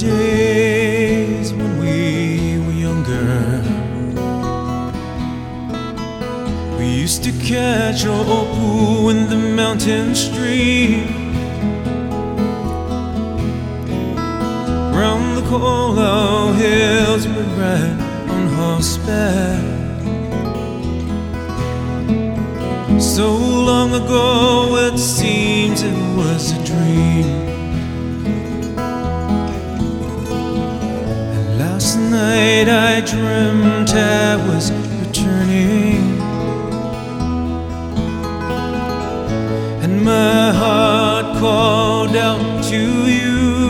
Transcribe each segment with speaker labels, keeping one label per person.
Speaker 1: days when we were younger. We used to catch opu in the mountain stream. Round the Kolau hills we'd ride on horseback. So long ago it seems it was a dream. And last night I dreamt I was returning, and my heart called out to you.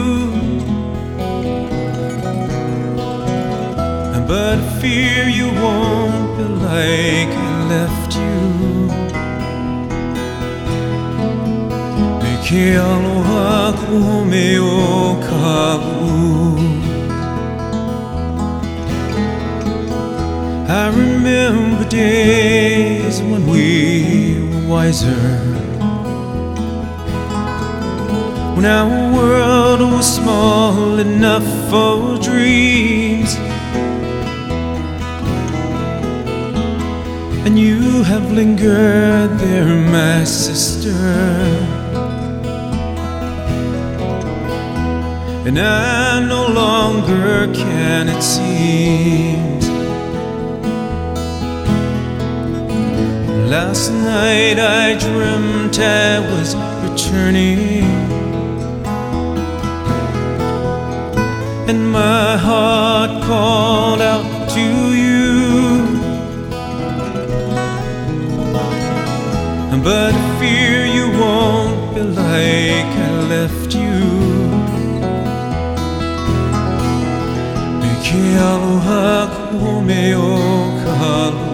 Speaker 1: But I fear you won't be like I left you. Ke aloha kuhome o kapu. I remember days when we were wiser, when our world was small enough for dreams. And you have lingered there, my sister, and I no longer can, it seems. Last night I dreamt I was returning, and my heart called out to you. But I fear you won't be like I left you. Ke aloha kuhome o kalu.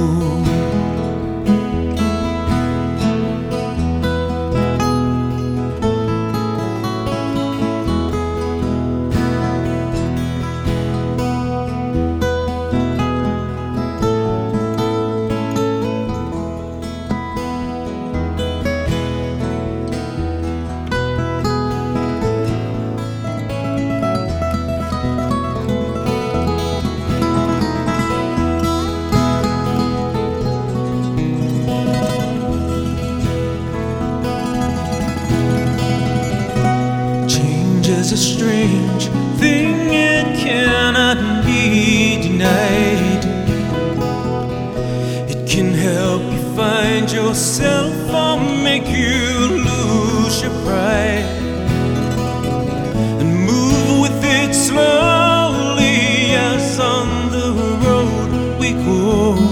Speaker 1: Is a strange thing, it cannot be denied. It can help you find yourself or make you lose your pride, and move with it slowly as on the road we go.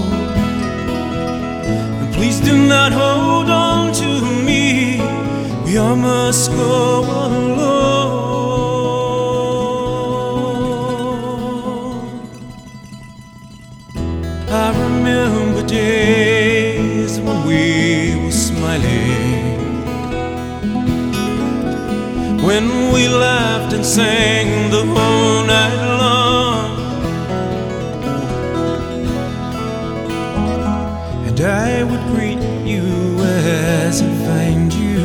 Speaker 1: And please do not hold on to me, we all must go alone. I remember days when we were smiling, when we laughed and sang the whole night long. And I would greet you as I find you,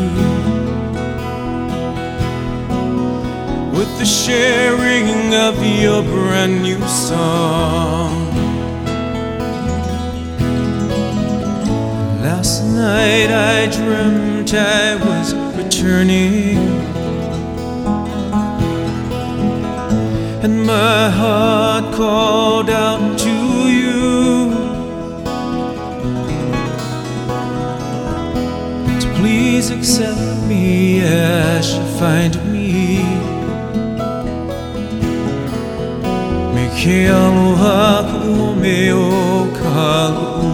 Speaker 1: with the sharing of your brand new song. Last night I dreamt I was returning, and my heart called out to you. To please accept me as you find me. Me ke aloha kuhome o kalu.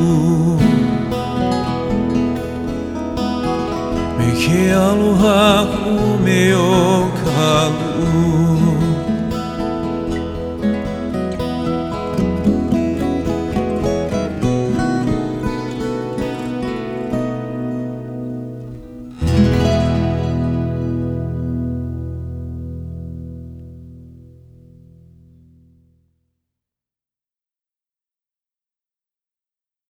Speaker 1: Ke aloha kuhome o kalu.